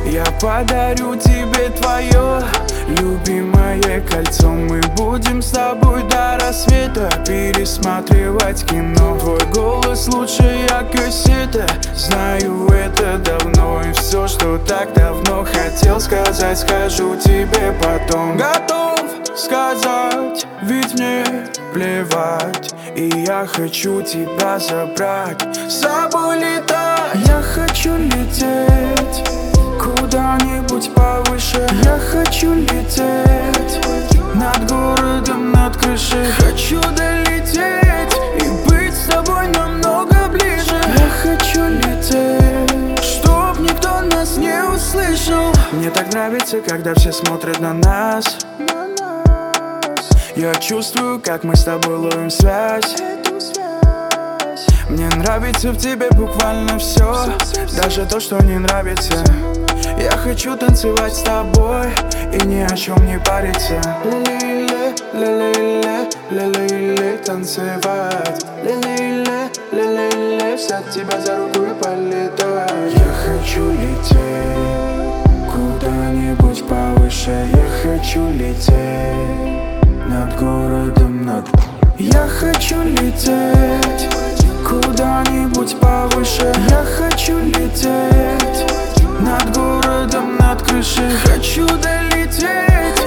Я подарю тебе твое любимое кольцо. Мы будем с тобой до рассвета пересматривать кино. Твой голос лучшая кассета, знаю это давно. И все, что так давно хотел сказать, скажу тебе потом. Готов сказать, ведь мне плевать. И я хочу тебя забрать, с собой летать. Я хочу лететь куда-нибудь повыше. Я хочу лететь над городом, над крышей. Хочу долететь и быть с тобой намного ближе. Я хочу лететь, чтоб никто нас не услышал. Мне так нравится, когда все смотрят на нас. Я чувствую, как мы с тобой ловим связь. Мне нравится в тебе буквально все, даже то, что не нравится. Я хочу танцевать с тобой и ни о чем не париться. Ле-ле-ле, ле-ле-ле, ле-ле-ле, танцевать. Ле-ле-ле, ле-ле-ле, взять тебя за руку и полетать. Я хочу лететь куда-нибудь повыше. Я хочу лететь над городом, над... Я хочу лететь куда-нибудь повыше. Я хочу лететь над городом, над крышей. Хочу долететь